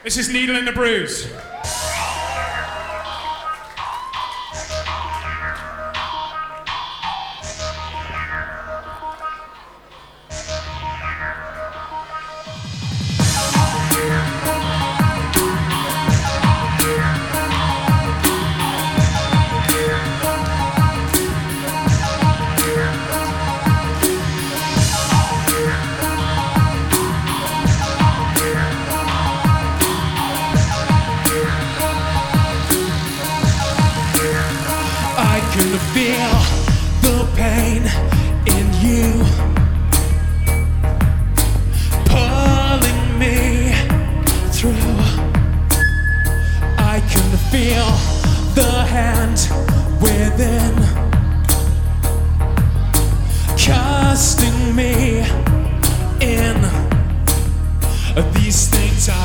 This is Needle in the Bruise. I can feel the pain in you, pulling me through. I can feel the hand within, casting me in. These things